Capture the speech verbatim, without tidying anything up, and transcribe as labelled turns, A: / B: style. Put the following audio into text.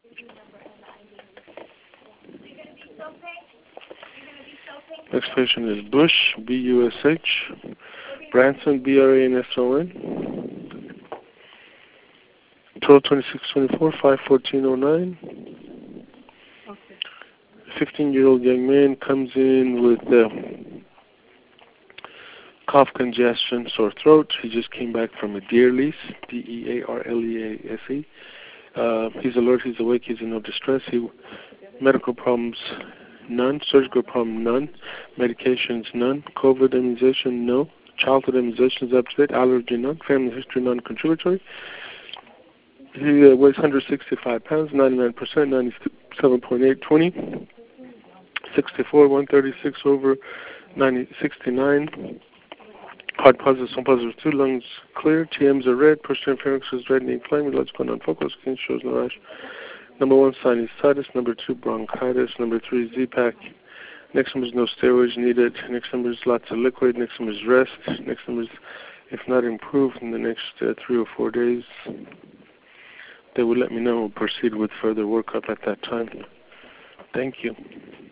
A: Next patient is Bush, B U S H. Branson, B R A N S O N. twelve twenty-six twenty-four, five fourteen oh nine. fifteen-year-old young man comes in with uh, cough, congestion, sore throat. He just came back from a deer lease, D E A R L E A S E. Uh, he's alert, he's awake, he's in no distress. He, medical problems, none. Surgical problem, none. Medications, none. COVID immunization, no. Childhood immunizations up to date. Allergy, none. Family history, non-contributory. He uh, weighs one hundred sixty-five pounds, ninety-nine percent, ninety-seven point eight, twenty. sixty-four, one thirty-six over ninety, sixty-nine. Heart positive, some positive two, lungs clear, T Ms are red, push pharynx is red and inflamed, let's go non-focal, skin shows no rash. Number one, sinusitis. Number two, bronchitis. Number three, Z-Pak. Next number is no steroids needed. Next number is lots of liquid. Next number is rest. Next number is, if not improved in the next uh, three or four days, they will let me know. We'll proceed with further workup at that time. Thank you.